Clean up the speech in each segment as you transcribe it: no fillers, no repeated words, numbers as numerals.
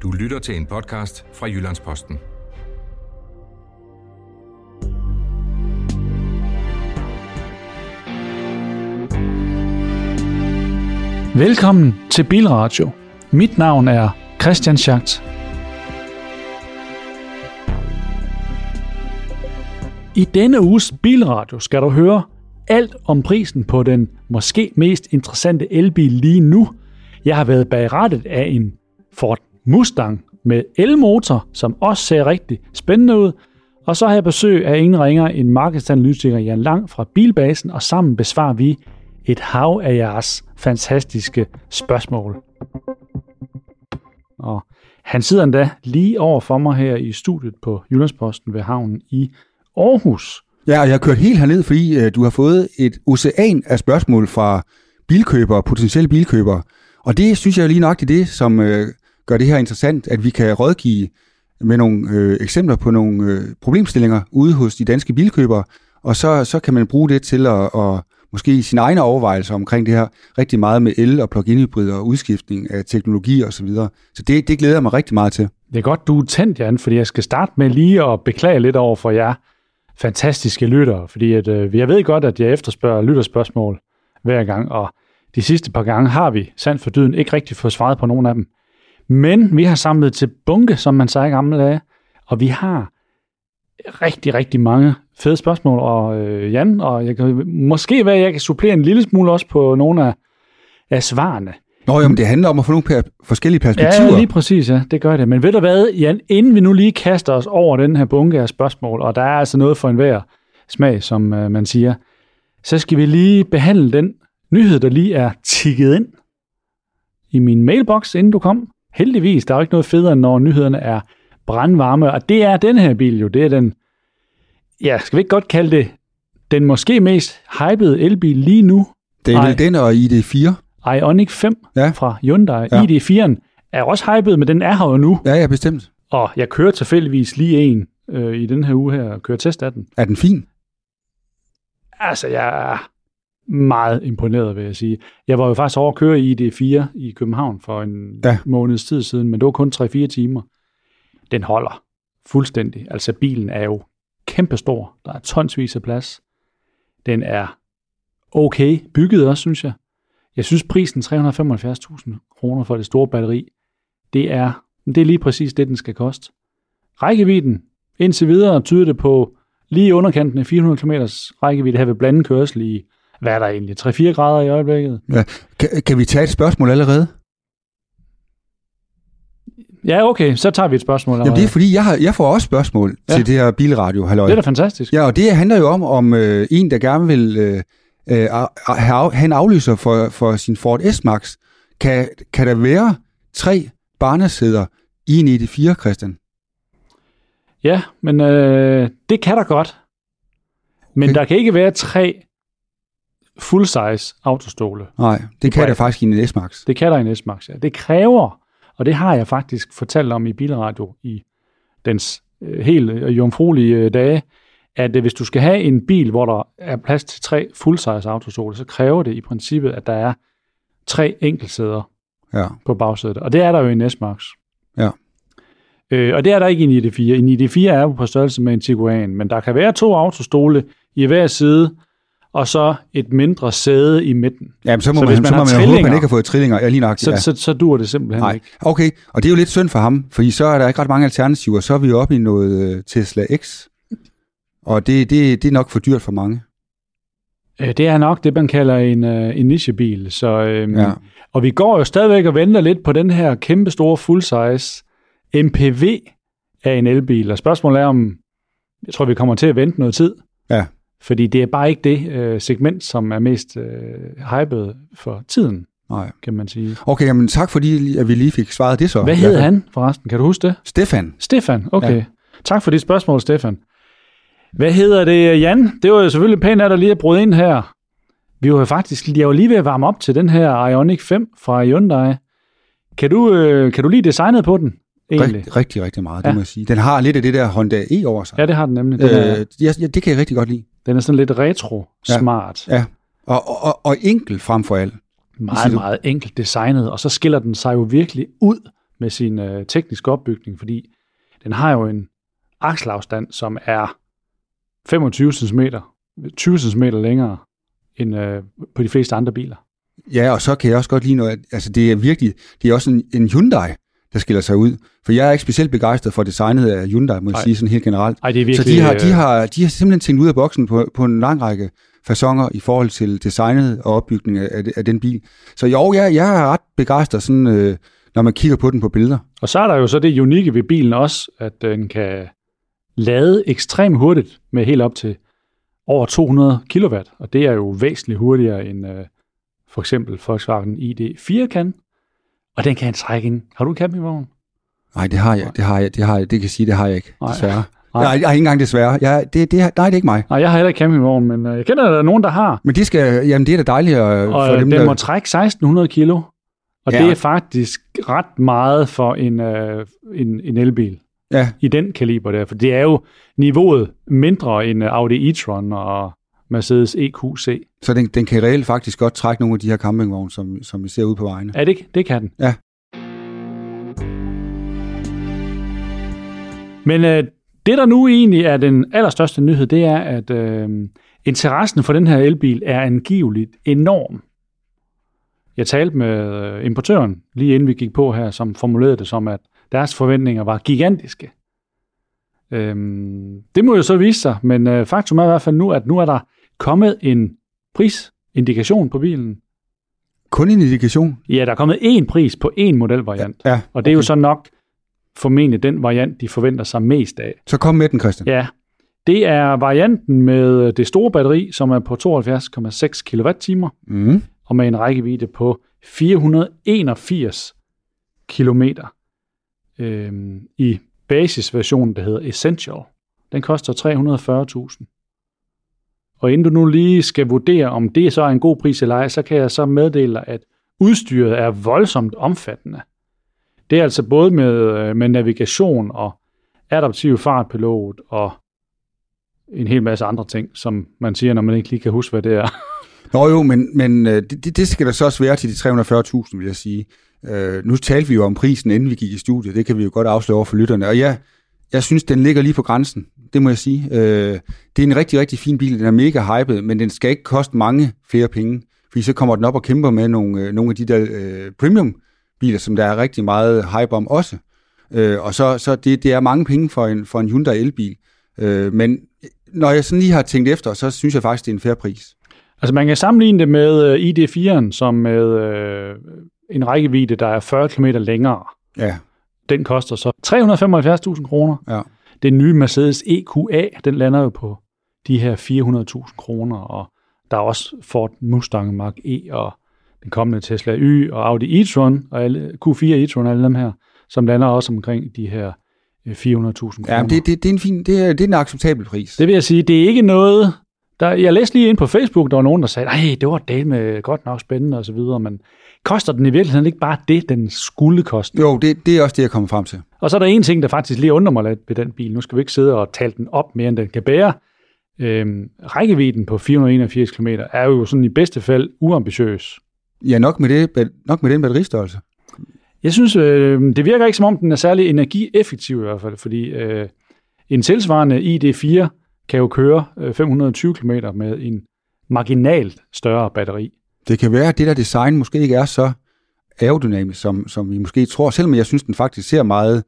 Du lytter til en podcast fra Jyllands-Posten. Velkommen til Bilradio. Mit navn er Christian Schacht. I denne uges Bilradio skal du høre alt om prisen på den måske mest interessante elbil lige nu. Jeg har været bag rattet af en Ford Mustang med elmotor, som også ser rigtig spændende ud. Og så har jeg besøg af ingen ringer end markedsanalytiker Jan Lang fra Bilbasen, og sammen besvarer vi et hav af jeres fantastiske spørgsmål. Og han sidder endda lige over for mig her i studiet på Jyllands-Posten ved havnen i Aarhus. Ja, og jeg har kørt helt herned, fordi du har fået et ocean af spørgsmål fra bilkøbere, potentielle bilkøbere. Og det synes jeg lige nok er det, som gør det her interessant, at vi kan rådgive med nogle eksempler på nogle problemstillinger ude hos de danske bilkøbere, og så kan man bruge det til at måske sine egne overvejelser omkring det her rigtig meget med el- og plug-in hybrider og udskiftning af teknologi og så videre. Så det glæder jeg mig rigtig meget til. Det er godt, du er tændt, Jan, fordi jeg skal starte med lige at beklage lidt over for jer fantastiske lyttere, fordi jeg ved godt, at jeg efterspørger lytterspørgsmål hver gang, og de sidste par gange har vi sandt for dyden ikke rigtig fået svaret på nogen af dem. Men vi har samlet til bunke, som man sagde i gamle dage, og vi har rigtig, rigtig mange fede spørgsmål, og Jan, og jeg kan måske være, jeg kan supplere en lille smule også på nogle af svarene. Nå jo, men det handler om at få nogle forskellige perspektiver. Ja, lige præcis, ja, det gør det. Men ved du hvad, Jan, inden vi nu lige kaster os over den her bunke af spørgsmål, og der er altså noget for enhver smag, som man siger, så skal vi lige behandle den nyhed, der lige er tikket ind i min mailbox, inden du kom. Heldigvis, der er jo ikke noget federe, når nyhederne er brandvarme, og det er den her bil jo, det er den, ja, skal vi ikke godt kalde det, den måske mest hypede elbil lige nu. Det er vel den og ID4. Ioniq 5 fra Hyundai. Ja. ID4'en er også hyped, men den er her jo nu. Ja, bestemt. Og jeg kører tilfældigvis lige en i den her uge her, og kører test af den. Er den fin? Altså, jeg er meget imponeret, vil jeg sige. Jeg var jo faktisk over at køre i ID4 i København for en måneds tid siden, men det var kun 3-4 timer. Den holder fuldstændig. Altså, bilen er jo kæmpestor. Der er tonsvis af plads. Den er okay bygget også, synes jeg. Jeg synes, prisen 375.000 kroner for det store batteri, det er lige præcis det, den skal koste. Rækkevidden indtil videre tyder det på lige underkanten af 400 km rækkevidde her ved blandet kørsel i, hvad er der egentlig, 3-4 grader i øjeblikket. Ja. Kan vi tage et spørgsmål allerede? Ja, okay, så tager vi et spørgsmål allerede. Jamen det er fordi, jeg får også spørgsmål til det her bilradio, halløj. Det er da fantastisk. Ja, og det handler jo om en, der gerne vil have en aflyser for sin Ford S-Max. Kan der være 3 barnesæder i en ID4, Christian? Ja, men det kan der godt. Men der kan ikke være 3 full-size autostole. Nej, det kan der faktisk i en S-Max. Det kan der i en S-Max, ja. Det kræver, og det har jeg faktisk fortalt om i Bilradio i dens helt jomfruelige dage, at hvis du skal have en bil, hvor der er plads til 3 full-size autostole, så kræver det i princippet, at der er 3 enkeltsæder på bagsædet. Og det er der jo i en S-Max. Ja. Og det er der ikke i en ID4. En ID4 er jo på størrelse med en Tiguan, men der kan være 2 autostole i hver side, og så et mindre sæde i midten. Jamen, så må man håbe, at han ikke har fået trillinger. Ja, lige nok, så dur det simpelthen ikke. Okay, og det er jo lidt synd for ham, fordi så er der ikke ret mange alternativer. Så er vi oppe i noget Tesla X, og det er nok for dyrt for mange. Det er nok det, man kalder en nichebil. Og vi går jo stadigvæk og venter lidt på den her kæmpe store full-size MPV af en elbil. Og spørgsmålet er, om jeg tror, vi kommer til at vente noget tid. Ja. Fordi det er bare ikke det segment, som er mest hypet for tiden, kan man sige. Okay, jamen tak fordi at vi lige fik svaret det så. Hvad hed han forresten? Kan du huske det? Stefan, okay. Ja. Tak for dit spørgsmål, Stefan. Hvad hedder det, Jan? Det var jo selvfølgelig pænt af dig lige at bryde ind her. Jeg var lige ved at varme op til den her Ioniq 5 fra Hyundai. Kan du lide designet på den? Rigtig, rigtig meget, det må jeg sige. Den har lidt af det der Honda E over sig. Ja, det har den nemlig. Det kan jeg rigtig godt lide. Den er sådan lidt retro-smart. Ja. Og enkel frem for alt. Meget enkelt designet, og så skiller den sig jo virkelig ud med sin tekniske opbygning, fordi den har jo en akselafstand, som er 25 cm, 20 cm længere end på de fleste andre biler. Ja, og så kan jeg også godt lide noget, altså det er også en Hyundai, der skiller sig ud. For jeg er ikke specielt begejstret for designet af Hyundai, må jeg sige sådan helt generelt. Ej, det er virkelig, så de har simpelthen tænkt ud af boksen på en lang række faconer i forhold til designet og opbygningen af den bil. Så jo, jeg er ret begejstret, sådan, når man kigger på den på billeder. Og så er der jo så det unikke ved bilen også, at den kan lade ekstremt hurtigt med helt op til over 200 kW, og det er jo væsentligt hurtigere end for eksempel Volkswagen ID4 kan. Og den kan trække ind. Har du en campingvogn? Nej, det har jeg. Det kan jeg sige, det har jeg ikke, desværre. Nej. Jeg har ikke engang desværre. Nej, det er ikke mig. Nej, jeg har heller ikke campingvogn, men jeg kender, at der er nogen, der har. Men det er da dejligt og for dem, den må trække 1600 kilo, og det er faktisk ret meget for en elbil. Ja. I den kaliber der, for det er jo niveauet mindre end Audi e-tron og Mercedes EQC. Så den kan reelt faktisk godt trække nogle af de her campingvogne, som vi ser ude på vejene. Ja, det kan den. Ja. Men det, der nu egentlig er den allerstørste nyhed, det er, at interessen for den her elbil er angiveligt enorm. Jeg talte med importøren, lige inden vi gik på her, som formulerede det som, at deres forventninger var gigantiske. Det må jo så vise sig, men faktum er i hvert fald nu, at nu er der kommet en prisindikation på bilen. Kun en indikation? Ja, der er kommet én pris på én modelvariant. Ja, okay. Og det er jo så nok formentlig den variant, de forventer sig mest af. Så kom med den, Christian. Ja, det er varianten med det store batteri, som er på 72,6 kWh, og med en rækkevidde på 481 kilometer. I basisversionen, der hedder Essential. Den koster 340.000. Og inden du nu lige skal vurdere, om det så er en god pris eller ej, så kan jeg så meddele, at udstyret er voldsomt omfattende. Det er altså både med navigation og adaptiv fartpilot og en hel masse andre ting, som man siger, når man ikke lige kan huske, hvad det er. Nå jo, men det skal der så også være til de 340.000, vil jeg sige. Nu talte vi jo om prisen, inden vi gik i studiet. Det kan vi jo godt afsløre over for lytterne. Og jeg synes, den ligger lige på grænsen. Det må jeg sige. Det er en rigtig, rigtig fin bil. Den er mega hyped, men den skal ikke koste mange flere penge. Fordi så kommer den op og kæmper med nogle af de der premium-biler, som der er rigtig meget hype om også. Og så det er mange penge for en Hyundai elbil. Men når jeg sådan lige har tænkt efter, så synes jeg faktisk, det er en fair pris. Altså man kan sammenligne det med ID4'en, som med en rækkevidde, der er 40 km længere. Ja. Den koster så 375.000 kroner. Ja. Den nye Mercedes EQA, den lander jo på de her 400.000 kroner, og der er også Ford Mustang Mach-E, og den kommende Tesla Y, og Audi e-tron, og Q4 e-tron, alle dem her, som lander også omkring de her 400.000 kroner. Ja, det er en fin, det er en acceptabel pris. Det vil jeg sige, det er ikke noget. Jeg læste lige ind på Facebook, der var nogen, der sagde, nej, det var del med godt nok spændende og så videre, men koster den i virkeligheden ikke bare det, den skulle koste? Jo, det er også det, jeg kommer frem til. Og så er der en ting, der faktisk lige undrer mig lidt ved den bil. Nu skal vi ikke sidde og tale den op mere, end den kan bære. Rækkevidden på 481 km er jo sådan i bedste fald uambitiøs. Ja, nok med den batteristørrelse. Jeg synes, det virker ikke som om, den er særlig energieffektiv i hvert fald, fordi en tilsvarende ID4 kan jo køre 520 km med en marginalt større batteri. Det kan være, at det der design måske ikke er så aerodynamisk, som vi måske tror, selvom jeg synes, den faktisk ser meget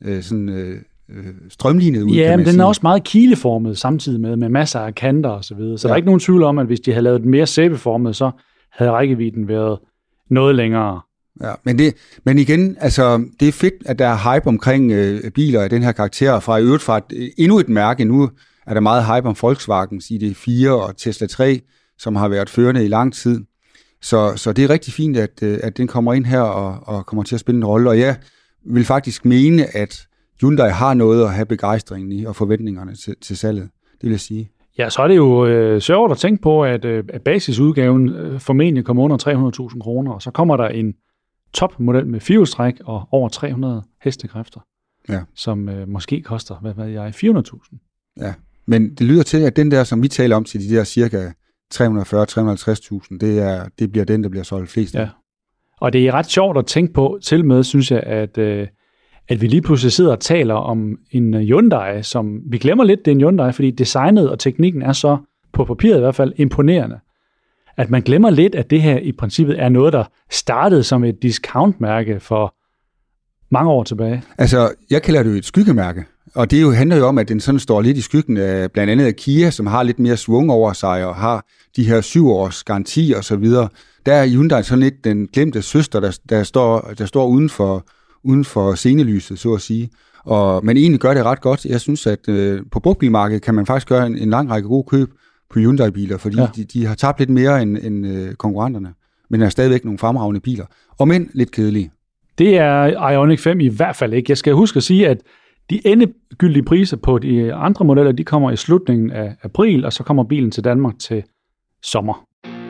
strømlignet ud. Ja, men den er også meget kileformet samtidig med masser af kanter og så videre. Så der er ikke nogen tvivl om, at hvis de havde lavet den mere sæbeformet, så havde rækkevidden været noget længere. Ja, men igen, altså, det er fedt, at der er hype omkring biler af den her karakter, fra endnu et mærke. Nu er der meget hype om Volkswagens ID4 og Tesla 3, som har været førende i lang tid. Så det er rigtig fint, at den kommer ind her og kommer til at spille en rolle. Og jeg vil faktisk mene, at Hyundai har noget at have begejstringen i og forventningerne til salget. Det vil jeg sige. Ja, så er det jo sjovt at tænke på, at basisudgaven formentlig kommer under 300.000 kroner, og så kommer der en topmodel med firehjulstræk og over 300 hestekræfter, som måske koster, 400.000. Ja, men det lyder til, at den der, som vi taler om til de der cirka 340-350.000, det bliver den, der bliver solgt flest af. Ja, Og det er ret sjovt at tænke på, til med, synes jeg, at vi lige pludselig sidder og taler om en Hyundai, som vi glemmer lidt, det er en Hyundai, fordi designet og teknikken er så, på papiret i hvert fald, imponerende. At man glemmer lidt, at det her i princippet er noget, der startede som et discountmærke for mange år tilbage. Altså, jeg kalder det jo et skyggemærke, og det handler jo om, at den sådan står lidt i skyggen af blandt andet af Kia, som har lidt mere svung over sig, og har de her 7 års garanti og så videre. Der er Hyundai sådan lidt den glemte søster, der står uden for scenelyset, så at sige. Men egentlig gør det ret godt. Jeg synes, at på brugtbilmarkedet kan man faktisk gøre en lang række gode køb på Hyundai-biler, fordi de har tabt lidt mere end konkurrenterne, men er stadigvæk nogle fremragende biler. Og men lidt kedelige. Det er Ioniq 5 i hvert fald ikke. Jeg skal huske at sige, at de endegyldige priser på de andre modeller, de kommer i slutningen af april, og så kommer bilen til Danmark til sommer.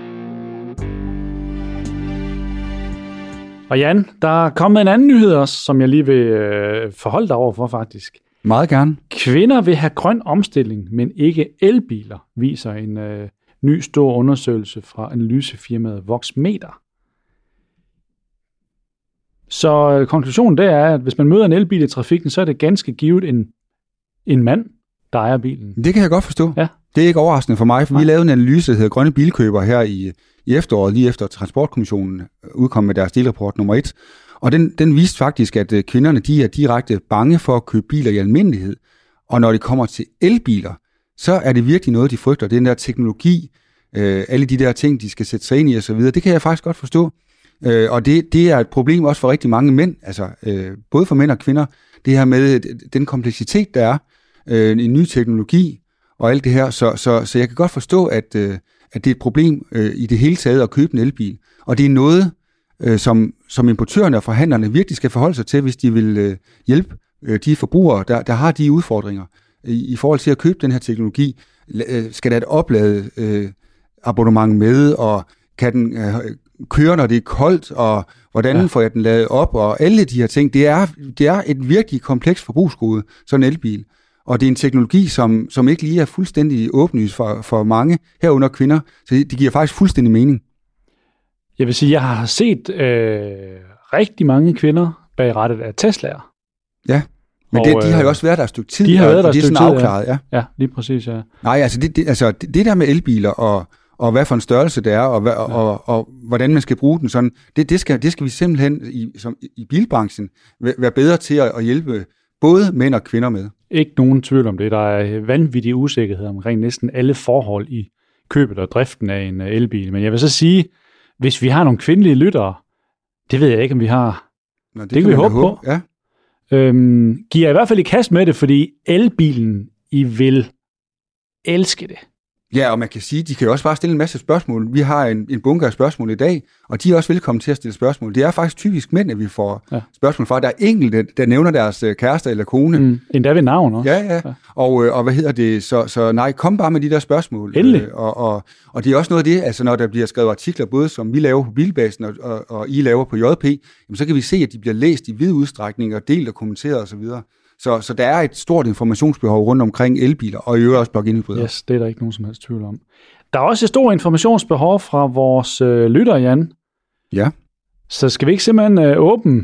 Og Jan, der er kommet en anden nyhed også, som jeg lige vil forholde dig over for faktisk. Meget gerne. Kvinder vil have grøn omstilling, men ikke elbiler, viser en ny stor undersøgelse fra analysefirmaet Voxmeter. Så konklusionen der er, at hvis man møder en elbil i trafikken, så er det ganske givet en mand, der ejer bilen. Det kan jeg godt forstå. Ja. Det er ikke overraskende for mig, for vi lavede en analyse, der hedder Grønne Bilkøber her i efteråret, lige efter Transportkommissionen udkom med deres delrapport nummer 1. Og den viste faktisk, at kvinderne de er direkte bange for at købe biler i almindelighed. Og når det kommer til elbiler, så er det virkelig noget, de frygter. Det er den der teknologi, alle de der ting, de skal sætte sig ind i osv. Det kan jeg faktisk godt forstå. Og det er et problem også for rigtig mange mænd, altså både for mænd og kvinder. Det her med den kompleksitet, der er, en ny teknologi og alt det her. Så jeg kan godt forstå, at det er et problem i det hele taget at købe en elbil. Og det er noget, som importørerne og forhandlerne virkelig skal forholde sig til, hvis de vil hjælpe de forbrugere, der har de udfordringer i forhold til at købe den her teknologi. Skal der et oplade abonnement med, og kan den køre, når det er koldt, og hvordan får jeg den ladet op, og alle de her ting. Det er et virkelig komplekst forbrugsgode, sådan en elbil. Og det er en teknologi, som ikke lige er fuldstændig åbenlyst for mange, herunder kvinder. Så det giver faktisk fuldstændig mening. Jeg vil sige, at jeg har set rigtig mange kvinder bag rattet af Teslaer. Ja, men de har jo også været der et stykke tid. De har været der et stykke tid, afklaret, ja. Ja, lige præcis, ja. Nej, altså det der med elbiler, og hvad for en størrelse det er, og hvordan man skal bruge den sådan, det skal vi simpelthen i bilbranchen være bedre til at hjælpe både mænd og kvinder med. Ikke nogen tvivl om det. Der er vanvittig usikkerhed omkring næsten alle forhold i købet og driften af en elbil. Men jeg vil så sige, hvis vi har nogle kvindelige lyttere, det ved jeg ikke, om vi har. Nå, det kan vi håbe på. Ja. Giver i hvert fald i kast med det, fordi elbilen, I vil elske det. Ja, og man kan sige, de kan jo også bare stille en masse spørgsmål. Vi har en bunke af spørgsmål i dag, og de er også velkommen til at stille spørgsmål. Det er faktisk typisk mænd, at vi får spørgsmål fra. Der er enkelte, der nævner deres kæreste eller kone. Endda ved navn også. Ja. Og hvad hedder det? Så nej, kom bare med de der spørgsmål. Endelig. Og det er også noget af det, altså når der bliver skrevet artikler, både som vi laver på Bilbasen og I laver på JP, jamen, så kan vi se, at de bliver læst i vid udstrækning og delt og kommenteret osv. Så der er et stort informationsbehov rundt omkring elbiler, og i øvrigt også plug-in hybrider. Yes, det er der ikke nogen som helst tvivl om. Der er også et stort informationsbehov fra vores lytter, Jan. Ja. Så skal vi ikke simpelthen åbne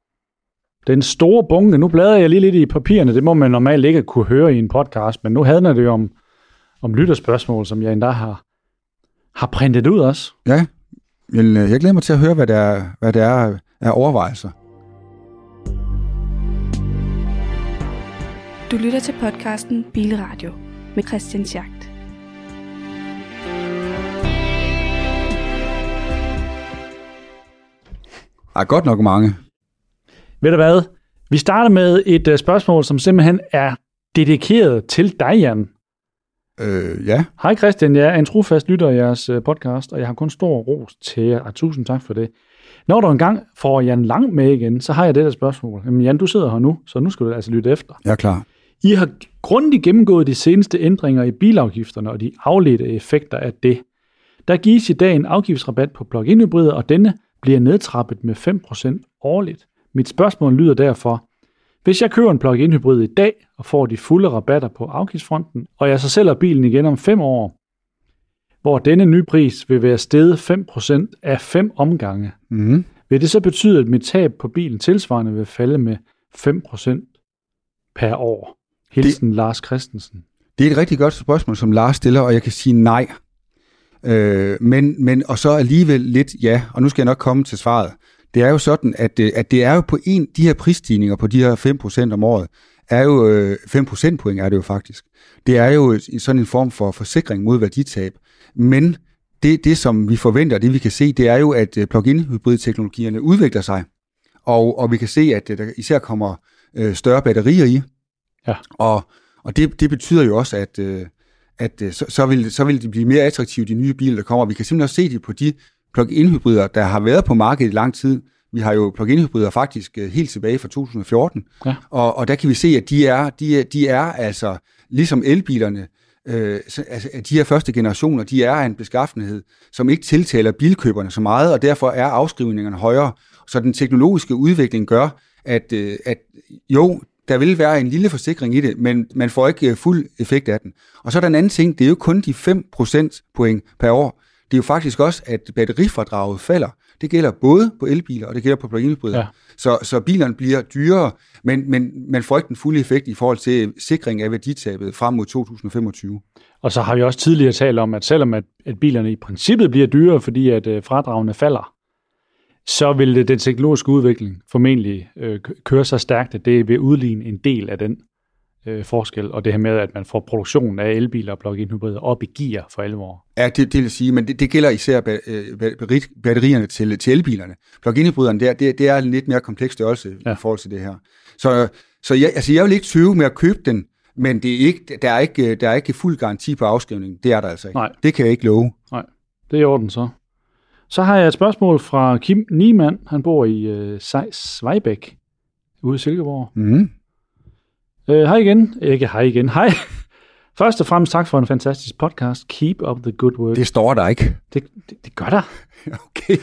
den store bunke? Nu bladrer jeg lige lidt i papirerne. Det må man normalt ikke kunne høre i en podcast, men nu handler det jo om lytterspørgsmål, som jeg endda har printet ud også. Ja, men jeg glæder mig til at høre, hvad der er af overvejelser. Du lytter til podcasten Bilradio med Christian Schacht. Der er godt nok mange. Ved du hvad? Vi starter med et spørgsmål, som simpelthen er dedikeret til dig, Jan. Ja. Hej Christian, jeg er en trofast lytter af jeres podcast, og jeg har kun stor ros til jer, og tusind tak for det. Når du engang får Jan Lang med igen, så har jeg det der spørgsmål. Jamen Jan, du sidder her nu, så nu skal du altså lytte efter. Jeg er klar. I har grundigt gennemgået de seneste ændringer i bilafgifterne og de afledte effekter af det. Der gives i dag en afgiftsrabat på plug-in hybrider, og denne bliver nedtrappet med 5% årligt. Mit spørgsmål lyder derfor: hvis jeg køber en plug-in hybrid i dag og får de fulde rabatter på afgiftsfronten, og jeg så sælger bilen igen om 5 år, hvor denne nye pris vil være steget 5% af 5 omgange, Vil det så betyde, at mit tab på bilen tilsvarende vil falde med 5% per år? Hilsen Lars Christensen. Det er et rigtig godt spørgsmål, som Lars stiller, og jeg kan sige nej. Men og så alligevel lidt ja, og nu skal jeg nok komme til svaret. Det er jo sådan, at det er jo på de her prisstigninger på de her 5% om året, er jo 5 procentpoint er det jo faktisk. Det er jo sådan en form for forsikring mod værditab. Men det som vi forventer, det vi kan se, det er jo, at plug-in hybridteknologierne udvikler sig. Og vi kan se, at der især kommer større batterier i. Ja. Og det betyder jo også, at så vil de blive mere attraktive, de nye biler, der kommer. Vi kan simpelthen også se det på de plug-in hybrider, der har været på markedet i lang tid. Vi har jo plug-in hybrider faktisk helt tilbage fra 2014. Ja. Og der kan vi se, at de er altså, ligesom elbilerne, altså, de her første generationer, de er af en beskaffenhed, som ikke tiltaler bilkøberne så meget, og derfor er afskrivningerne højere. Så den teknologiske udvikling gør, at jo, der vil være en lille forsikring i det, men man får ikke fuld effekt af den. Og så er der en anden ting, det er jo kun de 5 procentpoint per år. Det er jo faktisk også, at batterifradraget falder. Det gælder både på elbiler, og det gælder på plug-in hybrider. Ja. Så bilerne bliver dyrere, men man får ikke den fulde effekt i forhold til sikring af værditabet frem mod 2025. Og så har vi også tidligere talt om, at selvom at bilerne i princippet bliver dyrere, fordi at fradragene falder, så vil den teknologiske udvikling formentlig køre så stærkt, at det vil udligne en del af den forskel, og det her med, at man får produktionen af elbiler og plug-in hybrider op i gear for alvor. Ja, det vil sige, men det gælder især batterierne til elbilerne. Plug-in hybriderne, det er en lidt mere kompleks størrelse i forhold til det her. Så jeg vil ikke tøve med at købe den, men der er ikke fuld garanti på afskrivningen. Det er der altså ikke. Nej. Det kan jeg ikke love. Nej, det er i orden så. Så har jeg et spørgsmål fra Kim Niemann. Han bor i Svejbæk ude i Silkeborg. Mhm. Hej igen. Ikke hej igen. Hej. Først og fremmest tak for en fantastisk podcast. Keep up the good work. Det står der ikke. Det gør der. Okay.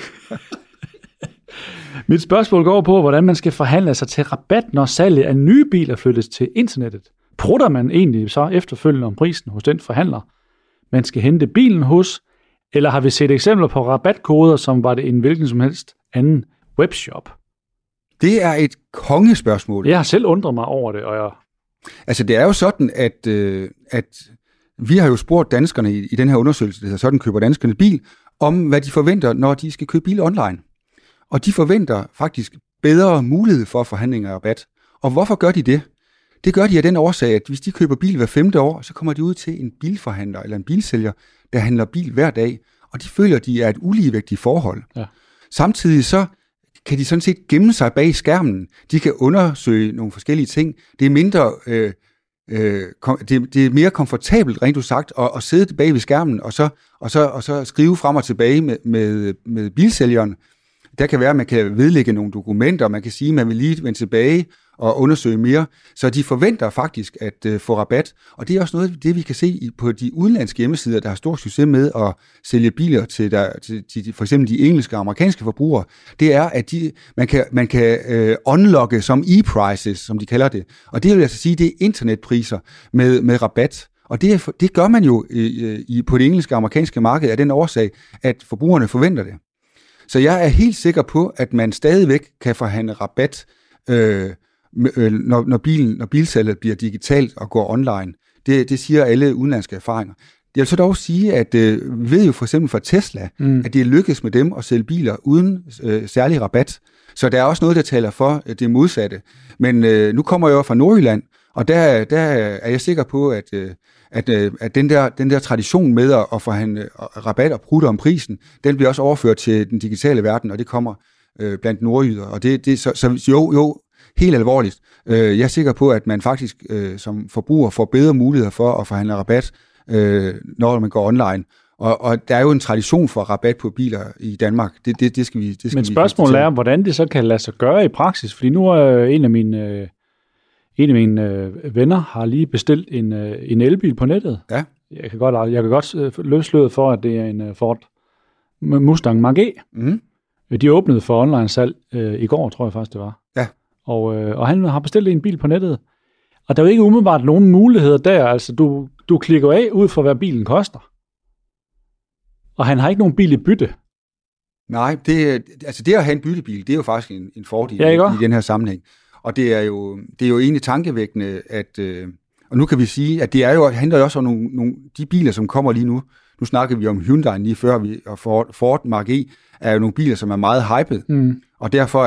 Mit spørgsmål går på, hvordan man skal forhandle sig til rabat, når salget af nye biler flyttes til internettet. Prutter man egentlig så efterfølgende om prisen hos den forhandler, man skal hente bilen hos, eller har vi set eksempler på rabatkoder, som var det en hvilken som helst anden webshop? Det er et kongespørgsmål. Jeg har selv undret mig over det, og Altså, det er jo sådan, at vi har jo spurgt danskerne i den her undersøgelse, der hedder Sådan køber danskerne bil, om hvad de forventer, når de skal købe bil online. Og de forventer faktisk bedre mulighed for forhandlinger af rabat. Og hvorfor gør de det? Det gør de af den årsag, at hvis de køber bil hver 5. år, så kommer de ud til en bilforhandler eller en bilsælger, der handler bil hver dag, og de føler, at de er et uligevægtigt forhold. Ja. Samtidig så kan de sådan set gemme sig bag skærmen. De kan undersøge nogle forskellige ting. Det er mindre, det er mere komfortabelt, rent udsagt, at sidde bag ved skærmen og så skrive frem og tilbage med bilsælgeren. Der kan være, at man kan vedlægge nogle dokumenter, man kan sige, at man vil lige vende tilbage og undersøge mere. Så de forventer faktisk at få rabat. Og det er også noget af det, vi kan se på de udenlandske hjemmesider, der har stor succes med at sælge biler til for eksempel de engelske og amerikanske forbrugere. Det er, at man kan unlocke som e-prices, som de kalder det. Og det vil altså sige, det er internetpriser med rabat. Og det gør man jo på det engelske og amerikanske marked af den årsag, at forbrugerne forventer det. Så jeg er helt sikker på, at man stadigvæk kan forhandle rabat, når bilsalget bliver digitalt og går online. Det siger alle udenlandske erfaringer. Jeg vil så dog sige, at vi ved jo for eksempel fra Tesla, at det er lykkedes med dem at sælge biler uden særlig rabat. Så der er også noget, der taler for det modsatte. Men nu kommer jeg jo fra Nordjylland, og der er jeg sikker på, at den der tradition med at forhandle rabat og prutte om prisen, den bliver også overført til den digitale verden, og det kommer blandt nordjyder. Og så jo, helt alvorligt. Jeg er sikker på, at man faktisk som forbruger får bedre muligheder for at forhandle rabat, når man går online. Og der er jo en tradition for rabat på biler i Danmark. Det skal vi. Men spørgsmålet er, hvordan det så kan lade sig gøre i praksis, fordi nu er en af mine venner har lige bestilt en elbil på nettet. Ja. Jeg kan godt løsløde for, at det er en Ford Mustang Mach-E. Mm. De åbnede for online salg i går, tror jeg faktisk det var. Ja. Og han har bestilt en bil på nettet. Og der er jo ikke umiddelbart nogen muligheder der. Altså, du klikker af ud fra, hvad bilen koster. Og han har ikke nogen bil i bytte. Nej, det at have en byttebil, det er jo faktisk en fordel i den her sammenhæng. Og det er jo egentlig tankevækkende, at, og nu kan vi sige, at det handler jo også om nogle de biler, som kommer lige nu. Nu snakker vi om Hyundai lige før, og Ford Mark E er jo nogle biler, som er meget hyped, og derfor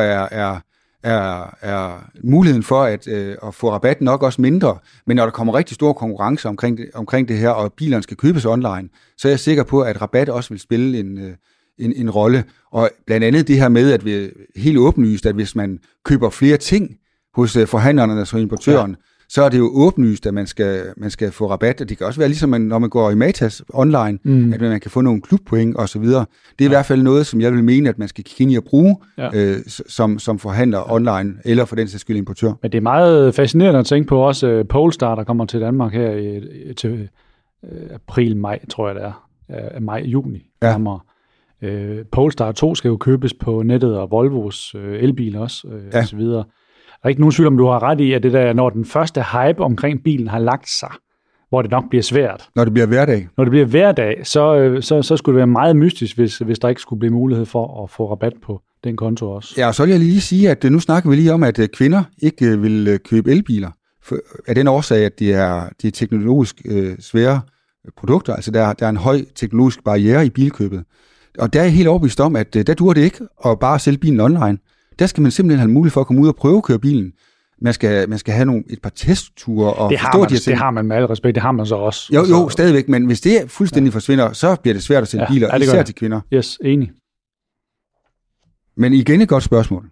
er muligheden for at få rabat nok også mindre. Men når der kommer rigtig stor konkurrence omkring det her, og bilerne skal købes online, så er jeg sikker på, at rabat også vil spille en rolle. Og blandt andet det her med, at vi er helt åbenlyst, at hvis man køber flere ting hos forhandlerne, altså importøren, så er det jo åbenlyst, at man skal få rabat. Og det kan også være ligesom, når man går i Matas online, at man kan få nogle klubpoint og så videre. Det er i hvert fald noget, som jeg vil mene, at man skal kigge ind i at bruge som forhandler online, eller for den sags skyld importør. Men det er meget fascinerende at tænke på også Polestar, der kommer til Danmark her til april-maj, tror jeg det er. Maj-juni. Ja. Polestar 2 skal jo købes på nettet, og Volvos elbil også, og så videre. Der er ikke nogen tvivl om, du har ret i, at det der, når den første hype omkring bilen har lagt sig, hvor det nok bliver svært. Når det bliver hverdag, så skulle det være meget mystisk, hvis der ikke skulle blive mulighed for at få rabat på den konto også. Ja, og så vil jeg lige sige, at nu snakker vi lige om, at kvinder ikke vil købe elbiler, af den årsag, at de er teknologisk svære produkter. Altså der er en høj teknologisk barriere i bilkøbet. Og der er jeg helt overbevist om, at der duer det ikke at bare sælge bilen online. Der skal man simpelthen have mulighed for at komme ud og prøve at køre bilen. Man skal have et par testture og forstå de her ting. Det har man med al respekt, det har man så også. Jo, stadigvæk, men hvis det fuldstændig forsvinder, så bliver det svært at sælge biler, især til kvinder. Yes, enig. Men igen et godt spørgsmål.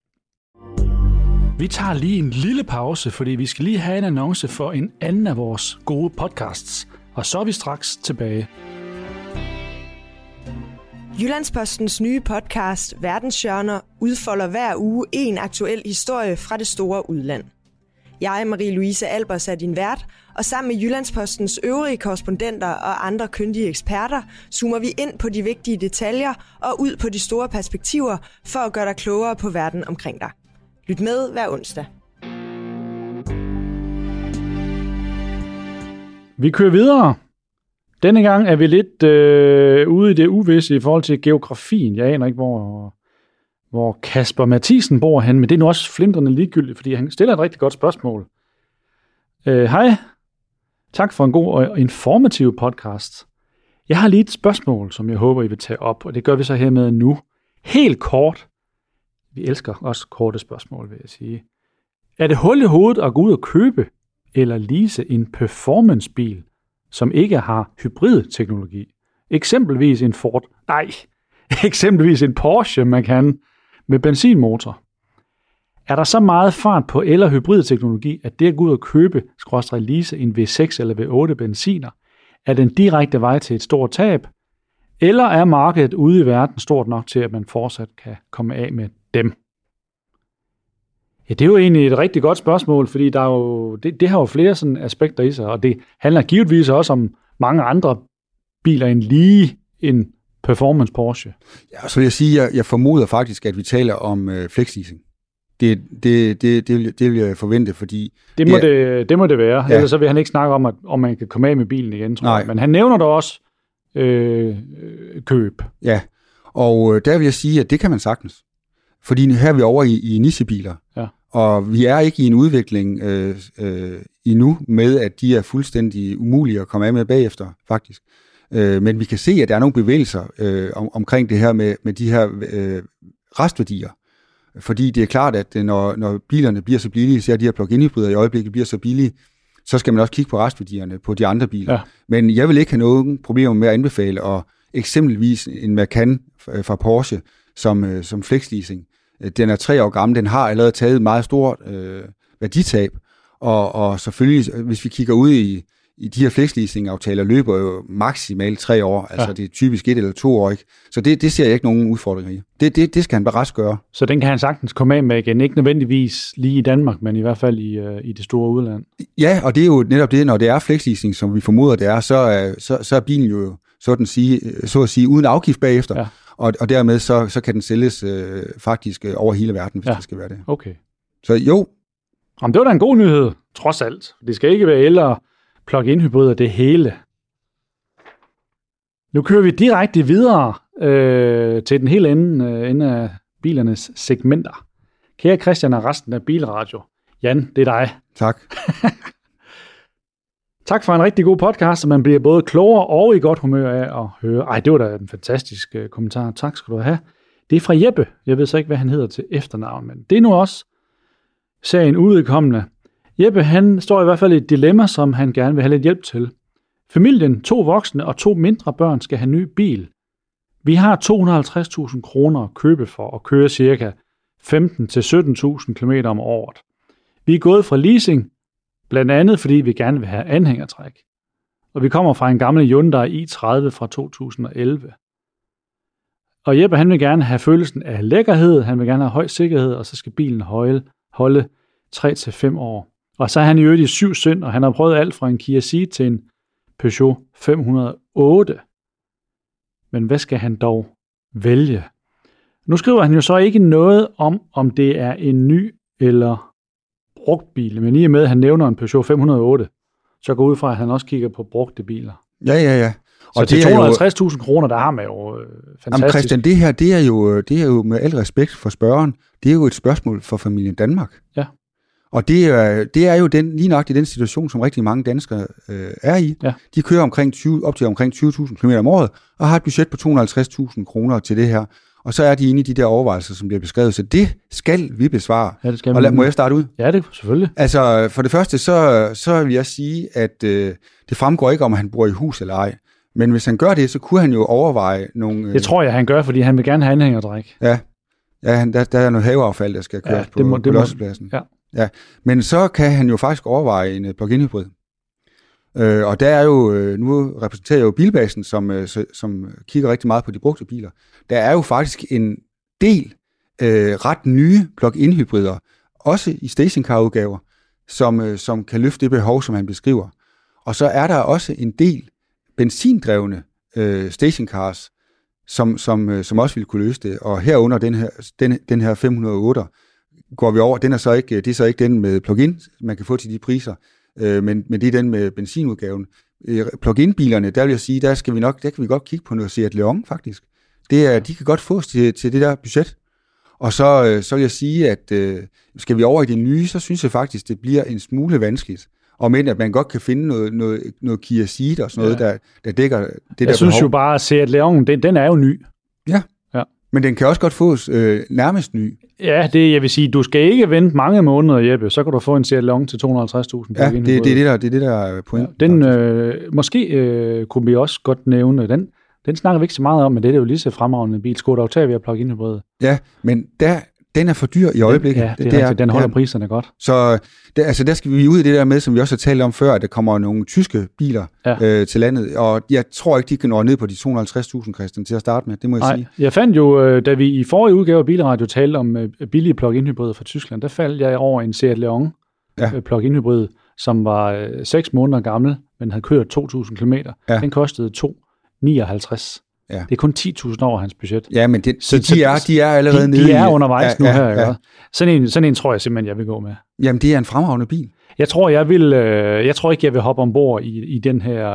Vi tager lige en lille pause, fordi vi skal lige have en annonce for en anden af vores gode podcasts. Og så er vi straks tilbage. Jyllandspostens nye podcast, Verdenshjørner, udfolder hver uge en aktuel historie fra det store udland. Jeg, Marie-Louise Albers, er din vært, og sammen med Jyllandspostens øvrige korrespondenter og andre kyndige eksperter, zoomer vi ind på de vigtige detaljer og ud på de store perspektiver for at gøre dig klogere på verden omkring dig. Lyt med hver onsdag. Vi kører videre. Denne gang er vi lidt ude i det uvisse i forhold til geografien. Jeg aner ikke, hvor Kasper Mathisen bor hen, men det er nu også flintrende ligegyldigt, fordi han stiller et rigtig godt spørgsmål. Hej. Tak for en god og informativ podcast. Jeg har lige et spørgsmål, som jeg håber, I vil tage op, og det gør vi så hermed nu. Helt kort. Vi elsker også korte spørgsmål, vil jeg sige. Er det hul i hovedet at gå ud og købe eller lease en performancebil, som ikke har hybridteknologi? Eksempelvis en Porsche Macan med benzinmotor. Er der så meget fart på eller hybridteknologi, at det at gå ud og købe, lease en V6 eller V8 benziner, er den direkte vej til et stort tab? Eller er markedet ude i verden stort nok til, at man fortsat kan komme af med dem? Ja, det er jo egentlig et rigtig godt spørgsmål, fordi der er jo, det har jo flere sådan aspekter i sig, og det handler givetvis også om mange andre biler end lige en performance Porsche. Ja, så vil jeg sige, jeg formoder faktisk, at vi taler om flexleasing. Det vil jeg forvente, fordi... Det må det være, ja. Ellers så vil han ikke snakke om man kan komme af med bilen igen, tror jeg. Men han nævner da også køb. Ja, og der vil jeg sige, at det kan man sagtens. Fordi her er vi over i nichebiler, ja. Og vi er ikke i en udvikling endnu med, at de er fuldstændig umulige at komme af med bagefter, faktisk. Men vi kan se, at der er nogle bevægelser omkring det her med de her restværdier. Fordi det er klart, at når bilerne bliver så billige, især de her plug-in hybrider i øjeblikket bliver så billige, så skal man også kigge på restværdierne på de andre biler. Ja. Men jeg vil ikke have nogen problemer med at anbefale, og eksempelvis en Macan fra Porsche som flexleasing. Den er 3 år gammel, den har allerede taget meget stort værditab, og selvfølgelig, hvis vi kigger ud i de her flexleasing-aftaler, løber jo maksimalt 3 år, altså det er typisk 1 eller 2 år, ikke? Så det ser jeg ikke nogen udfordringer i. Det skal han bare rask gøre. Så den kan han sagtens komme af med igen, ikke nødvendigvis lige i Danmark, men i hvert fald i det store udland. Ja, og det er jo netop det, når det er flexleasing, som vi formoder det er, så er bilen jo så at sige uden afgift bagefter. Ja. Og dermed så kan den sælges faktisk over hele verden, hvis det skal være det. Okay. Så jo. Jamen, det var da en god nyhed, trods alt. Det skal ikke være eller plug-in hybrider det hele. Nu kører vi direkte videre til den hele ende af bilernes segmenter. Kære Christian og resten af Bilradio. Jan, det er dig. Tak. Tak for en rigtig god podcast, så man bliver både klogere og i godt humør af at høre. Ej, det var da en fantastisk kommentar. Tak skal du have. Det er fra Jeppe. Jeg ved så ikke, hvad han hedder til efternavn, men det er nu også sagen uvedkommende. Jeppe, han står i hvert fald i et dilemma, som han gerne vil have lidt hjælp til. Familien, 2 voksne og 2 mindre børn skal have en ny bil. Vi har 250.000 kroner at købe for at køre cirka 15-17.000 km om året. Vi er gået fra leasing, blandt andet fordi vi gerne vil have anhængertræk. Og vi kommer fra en gammel Hyundai i30 fra 2011. Og Jeppe, han vil gerne have følelsen af lækkerhed, han vil gerne have høj sikkerhed, og så skal bilen holde 3-5 år. Og så er han i øvrigt i 7 sind, og han har prøvet alt fra en Kia Ceed til en Peugeot 508. Men hvad skal han dog vælge? Nu skriver han jo så ikke noget om det er en ny eller brugt bil, men i og med, at han nævner en Peugeot 508, så går ud fra, at han også kigger på brugte biler. Ja. Og så til 250.000 kroner, der har man jo fantastisk. Jamen Christian, det her, det er jo med al respekt for spørgeren, det er jo et spørgsmål for familien Danmark. Ja. Og det er jo lige nok i den situation, som rigtig mange danskere er i. Ja. De kører op til omkring 20.000 km om året, og har et budget på 250.000 kroner til det her. Og så er de inde i de der overvejelser, som bliver beskrevet. Så det skal vi besvare. Ja, det skal og må jeg starte ud? Ja, det selvfølgelig. Altså, for det første, så vil jeg sige, at det fremgår ikke, om han bor i hus eller ej. Men hvis han gør det, så kunne han jo overveje nogle... Det tror jeg, han gør, fordi han vil gerne have anhængerdræk. Ja, der er noget haveaffald, der skal køres på lossepladsen. Ja. Men så kan han jo faktisk overveje en plug-in hybrid. Og der er jo, nu repræsenterer jeg jo Bilbasen, som kigger rigtig meget på de brugte biler. Der er jo faktisk en del ret nye plug-in hybrider, også i stationcar-udgaver, som kan løfte det behov, som han beskriver. Og så er der også en del benzindrevne stationcars, som også vil kunne løse det. Og herunder den her 508 går vi over. Det er så ikke den med plug-in, man kan få til de priser, men det er den med benzinudgaven. Plug-in-bilerne, der vil jeg sige, der kan vi godt kigge på noget Seat Leon, faktisk. De kan godt fås til det der budget. Og så vil jeg sige, at skal vi over i det nye, så synes jeg faktisk, det bliver en smule vanskeligt. Og men at man godt kan finde noget Kia Ceed og sådan noget, der dækker det der behov. Jeg synes jo bare, at Seat Leon, den er jo ny. Ja. Men den kan også godt fås nærmest ny. Ja, jeg vil sige, du skal ikke vente mange måneder, Jeppe, så kan du få en Seat Leon til 250.000. Ja, det er det der er point. Ja, den måske kunne vi også godt nævne, den snakker vi ikke så meget om, men det er jo lige så fremragende bil. Skoda Octavia plug-in hybrid. Ja, men den er for dyr i øjeblikket. Ja, det er den holder priserne godt. Så der skal vi ud i det der med, som vi også har talt om før, at der kommer nogle tyske biler til landet, og jeg tror ikke, de kan nå ned på de 250.000, Christian, til at starte med, det må jeg sige. Jeg fandt jo, da vi i forrige udgave af Bilradio talte om billige plug-in hybrider fra Tyskland, der faldt jeg over en Seat Leon plug-in hybrid, som var 6 måneder gammel, men havde kørt 2.000 km. Ja. Den kostede 259. Ja. Det er kun 10.000 over hans budget. Ja, men de er allerede nede. De er undervejs nu her. Ja. Sådan en tror jeg simpelthen, jeg vil gå med. Jamen, det er en fremragende bil. Jeg tror ikke, jeg vil hoppe ombord i den her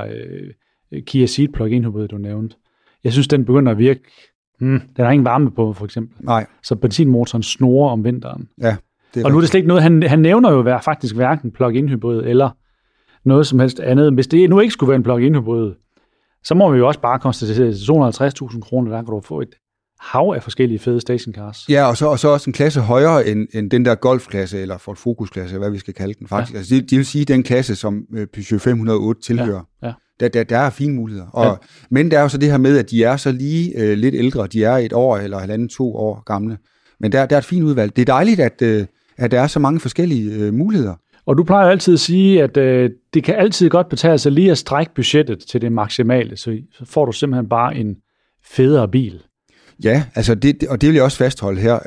Kia Ceed plug-in hybrid, du nævnte. Jeg synes, den begynder at virke... den har ingen varme på, for eksempel. Nej. Så benzinmotoren snorer om vinteren. Ja, og nu er det slet ikke noget... Han nævner jo faktisk hverken plug-in hybrid eller noget som helst andet. Hvis det nu ikke skulle være en plug-in hybrid, så må vi jo også bare konstatere, at 250.000 kroner, der kan du få et hav af forskellige fede stationcars. Ja, og så også en klasse højere end den der Golf-klasse, eller Ford Focus-klasse, hvad vi skal kalde den faktisk. Ja. Altså, det vil sige den klasse, som Peugeot 508 tilhører. Ja. Der er fine muligheder. Men der er jo så det her med, at de er så lige lidt ældre. De er 1 år eller 1,5-2 år gamle. Men der er et fint udvalg. Det er dejligt, at der er så mange forskellige muligheder. Og du plejer altid at sige, at det kan altid godt betale sig lige at strække budgettet til det maksimale, så får du simpelthen bare en federe bil. Ja, altså det vil jeg også fastholde her,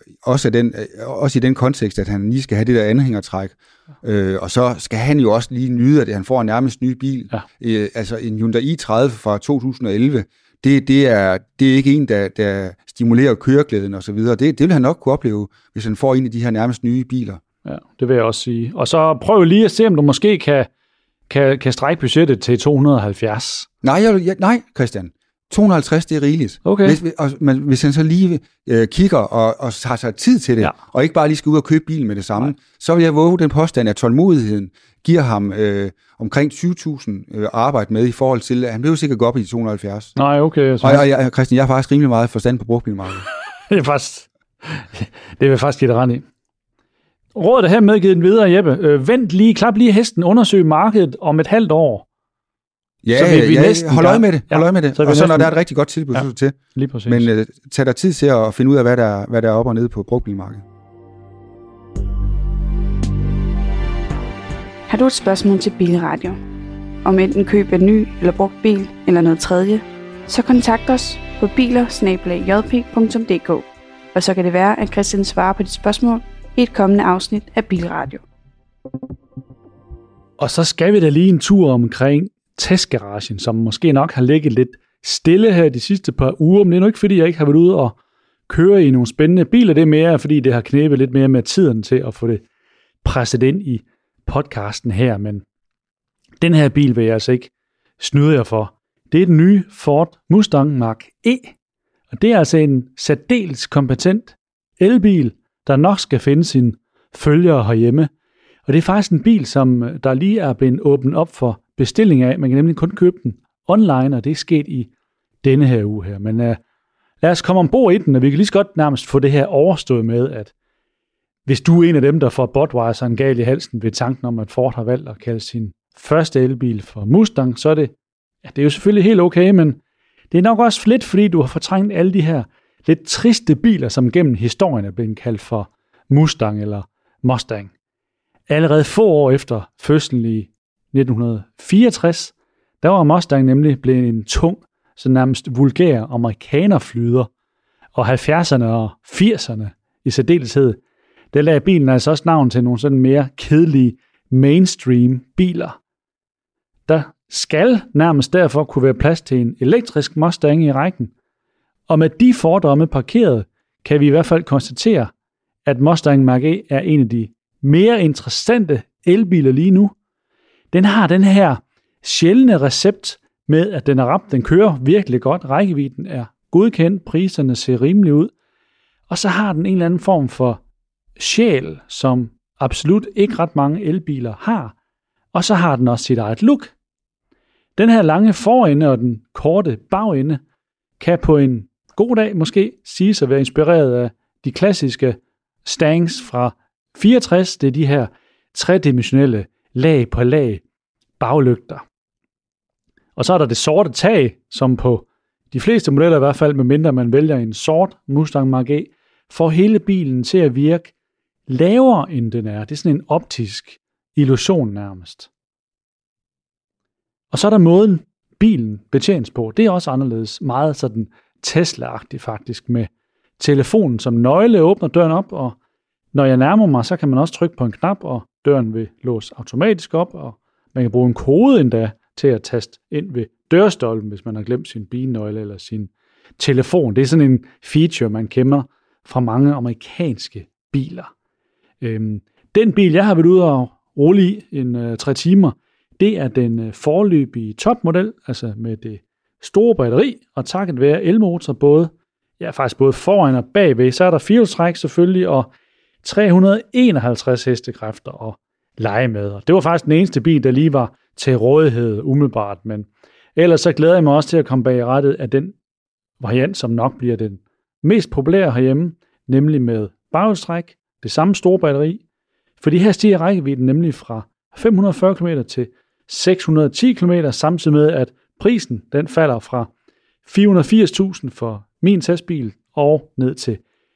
også i den kontekst, at han lige skal have det der anhængertræk, og så skal han jo også lige nyde, at han får en nærmest ny bil. Ja. Altså en Hyundai i30 fra 2011, det er ikke en, der stimulerer køreglæden og så videre. Det vil han nok kunne opleve, hvis han får en af de her nærmest nye biler. Ja, det vil jeg også sige. Og så prøv lige at se, om du måske kan strække budgettet til 270. Nej, Christian. 250, det er rigeligt. Okay. Hvis han så lige kigger og tager sig tid til det, og ikke bare lige skal ud og købe bilen med det samme, så vil jeg våge den påstand, at tålmodigheden giver ham omkring 20.000 arbejde med i forhold til, at han blev sikkert gå op i de 270. Nej, okay. Og Christian, jeg har faktisk rimelig meget forstand på brugtbilmarkedet. Det vil faktisk give det rent i. Rådet er her medgivet den videre, Jeppe. Vent lige, klap lige hesten, undersøg markedet om et halvt år. Hold øje med det. Og så når der er et rigtig godt tilbud, så til. Lige præcis. Men tag dig tid til at finde ud af, hvad der er op og ned på brugtbilmarkedet. Har du et spørgsmål til Bilradio, om enten køb af ny eller brugt bil eller noget tredje, så kontakt os på biler@jp.dk, og så kan det være, at Christian svarer på dit spørgsmål i et kommende afsnit af Bilradio. Og så skal vi da lige en tur omkring testgaragen, som måske nok har ligget lidt stille her de sidste par uger, men det er nok ikke, fordi jeg ikke har været ude og køre i nogle spændende biler. Det er mere, fordi det har knæbet lidt mere med tiden til at få det presset ind i podcasten her, men den her bil vil jeg altså ikke snyde jer for. Det er den nye Ford Mustang Mach-E, og det er altså en særdeles kompetent elbil, der nok skal finde sine følgere herhjemme. Og det er faktisk en bil, som der lige er blevet åbnet op for bestilling af. Man kan nemlig kun købe den online, og det er sket i denne her uge her. Men lad os komme ombord i den, og vi kan lige så godt nærmest få det her overstået med, at hvis du er en af dem, der får Budweiseren gal i halsen ved tanken om, at Ford har valgt at kalde sin første elbil for Mustang, så er det er jo selvfølgelig helt okay, men det er nok også lidt, fordi du har fortrængt alle de her lidt triste biler, som gennem historien er blevet kaldt for Mustang eller Mustang. Allerede få år efter fødslen i 1964, der var Mustang nemlig blevet en tung, så nærmest vulgær amerikanerflyder, og 70'erne og 80'erne i særdeleshed, der lagde bilen altså også navn til nogle sådan mere kedelige mainstream biler. Der skal nærmest derfor kunne være plads til en elektrisk Mustang i rækken, og med de fordomme parkeret, kan vi i hvert fald konstatere, at Mustang Mach-E er en af de mere interessante elbiler lige nu. Den har den her sjældne recept med, at den er ramt. Den kører virkelig godt. Rækkevidden er godkendt. Priserne ser rimelige ud. Og så har den en eller anden form for sjæl, som absolut ikke ret mange elbiler har. Og så har den også sit eget look. Den her lange forende og den korte bagende kan på en god dag måske siges at være inspireret af de klassiske Stangs fra 64. Det er de her tredimensionelle lag på lag baglygter. Og så er der det sorte tag, som på de fleste modeller i hvert fald, medmindre man vælger en sort Mustang Mach-E, får hele bilen til at virke lavere end den er. Det er sådan en optisk illusion nærmest. Og så er der måden bilen betjenes på. Det er også anderledes. Meget sådan Tesla-agtigt faktisk, med telefonen som nøgle åbner døren op, og når jeg nærmer mig, så kan man også trykke på en knap, og døren vil låse automatisk op, og man kan bruge en kode endda til at taste ind ved dørstolpen, hvis man har glemt sin bilnøgle eller sin telefon. Det er sådan en feature, man kender fra mange amerikanske biler. Den bil, jeg har været ude og rulle i en 3 timer, det er den foreløbige topmodel, altså med det store batteri, og takket være elmotor faktisk både foran og bagved, så er der firehjulstræk selvfølgelig, og 351 hestekræfter at lege med. Og det var faktisk den eneste bil, der lige var til rådighed umiddelbart, men ellers så glæder jeg mig også til at komme bag rattet af den variant, som nok bliver den mest populære herhjemme, nemlig med baghjulstræk, det samme store batteri, fordi her stiger rækkevidden nemlig fra 540 km til 610 km, samtidig med, at prisen den falder fra 480.000 for min testbil og ned til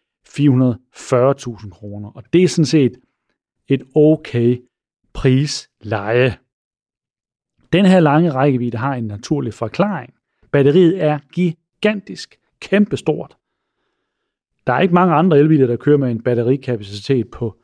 440.000 kroner. Og det er sådan set et okay prisleje. Den her lange rækkevidde har en naturlig forklaring. Batteriet er gigantisk, kæmpestort. Der er ikke mange andre elbiler, der kører med en batterikapacitet på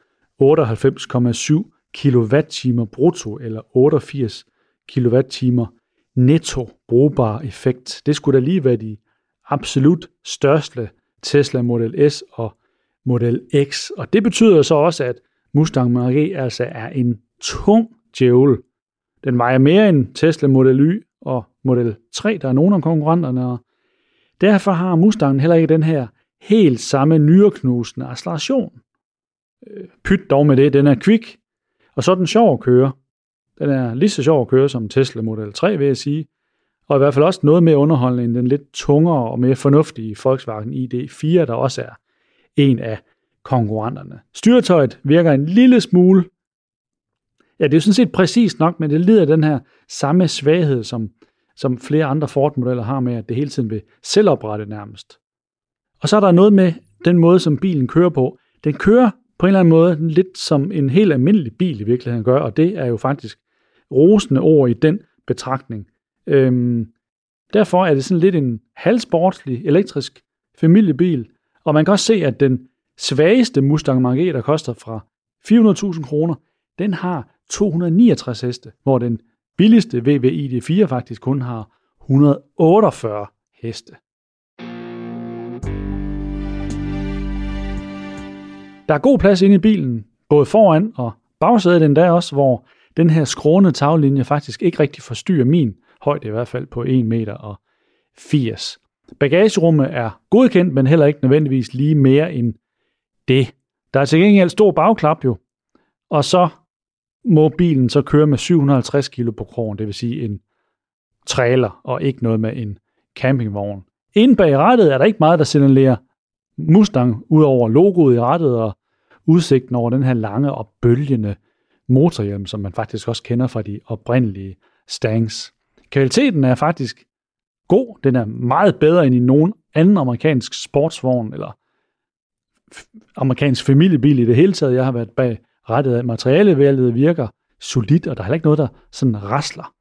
98,7 kWh brutto eller 88 kWh netto brugbar effekt. Det skulle da lige være de absolut største Tesla Model S og Model X. Og det betyder så også, at Mustang Mach-E altså er en tung djævel. Den vejer mere end Tesla Model Y og Model 3. Der er nogle af konkurrenterne, og Derfor har Mustangen heller ikke den her helt samme nyreknusende acceleration. Pyt dog med det, den er quick, og så er den sjov at køre. Den er lige så sjov at køre som Tesla Model 3, vil jeg sige, og i hvert fald også noget mere underholdende end den lidt tungere og mere fornuftige Volkswagen ID4, der også er en af konkurrenterne. Styretøjet virker en lille smule, ja, det er sådan set præcis nok, men det lider af den her samme svaghed, som flere andre Ford-modeller har med, at det hele tiden vil selvoprette nærmest. Og så er der noget med den måde, som bilen kører på. Den kører på en eller anden måde lidt som en helt almindelig bil i virkeligheden gør, og det er jo faktisk rosende ord i den betragtning. Derfor er det sådan lidt en halvsportslig elektrisk familiebil, og man kan også se, at den svageste Mustang Mach-E, der koster fra 400.000 kroner, den har 269 heste, hvor den billigste VW ID4 faktisk kun har 148 heste. Der er god plads inde i bilen, både foran og bagsædet endda også, hvor den her skrånende taglinje faktisk ikke rigtig forstyrrer min højde, i hvert fald på 1,80 meter. Bagagerummet er godkendt, men heller ikke nødvendigvis lige mere end det. Der er til gengæld stor bagklap jo, og så må bilen så køre med 750 kg på krogen, det vil sige en trailer og ikke noget med en campingvogn. Inde bag rattet er der ikke meget, der signalerer Mustang ud over logoet i rattet og udsigten over den her lange og bølgende motorhjelm, som man faktisk også kender fra de oprindelige Stangs. Kvaliteten er faktisk god. Den er meget bedre end i nogen anden amerikansk sportsvogn eller amerikansk familiebil i det hele taget. Jeg har været bag rattet af materialevalget virker solidt, og der er heller ikke noget, der sådan rasler.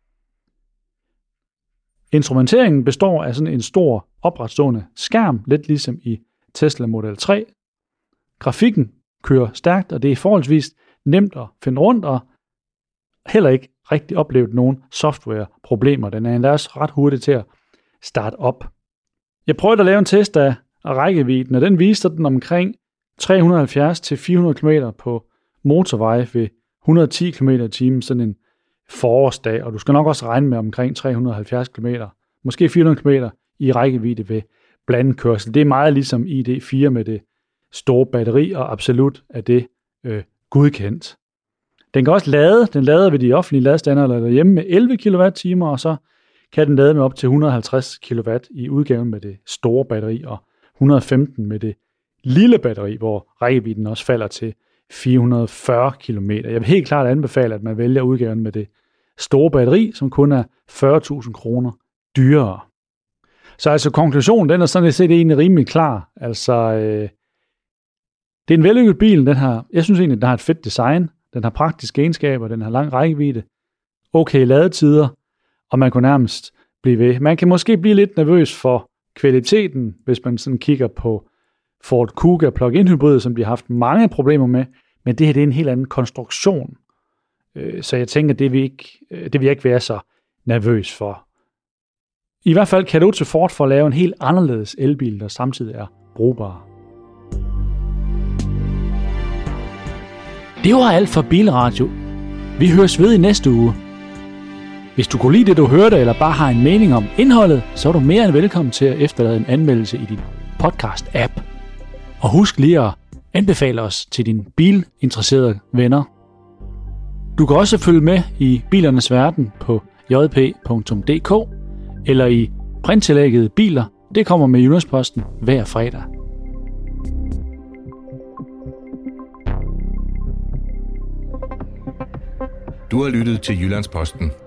Instrumenteringen består af sådan en stor opretstående skærm, lidt ligesom i Tesla Model 3. Grafikken kører stærkt, og det er forholdsvis nemt at finde rundt, og heller ikke rigtig oplevet nogen softwareproblemer. Den er endda også ret hurtig til at starte op. Jeg prøvede at lave en test af rækkevidden, og den viste den omkring 370-400 km på motorveje ved 110 km/t, sådan en forårsdag, og du skal nok også regne med omkring 370 km, måske 400 km i rækkevidde ved blandet kørsel. Det er meget ligesom ID4 med det store batteri, og absolut er det godkendt. Den kan også lade. Den lader ved de offentlige ladestander eller derhjemme med 11 kWh, og så kan den lade med op til 150 kW i udgaven med det store batteri, og 115 med det lille batteri, hvor rækkevidden også falder til 440 km. Jeg vil helt klart anbefale, at man vælger udgaven med det store batteri, som kun er 40.000 kroner dyrere. Så altså konklusionen, den er sådan set egentlig rimelig klar. Altså, det er en vellykket bil. Jeg synes egentlig, den har et fedt design. Den har praktiske egenskaber, den har lang rækkevidde, okay ladetider, og man kunne nærmest blive ved. Man kan måske blive lidt nervøs for kvaliteten, hvis man sådan kigger på Ford Kuga plug-in hybrid, som de har haft mange problemer med, men det her det er en helt anden konstruktion. Så jeg tænker, det vil jeg ikke være så nervøs for. I hvert fald kan du til Ford for at lave en helt anderledes elbil, der samtidig er brugbar. Det var alt for Bilradio. Vi høres ved i næste uge. Hvis du kunne lide det, du hørte, eller bare har en mening om indholdet, så er du mere end velkommen til at efterlade en anmeldelse i din podcast-app. Og husk lige at anbefale os til dine bilinteresserede venner. Du kan også følge med i bilernes verden på jp.dk eller i printtillægget Biler. Det kommer med Jyllandsposten hver fredag. Du har lyttet til Jyllandsposten.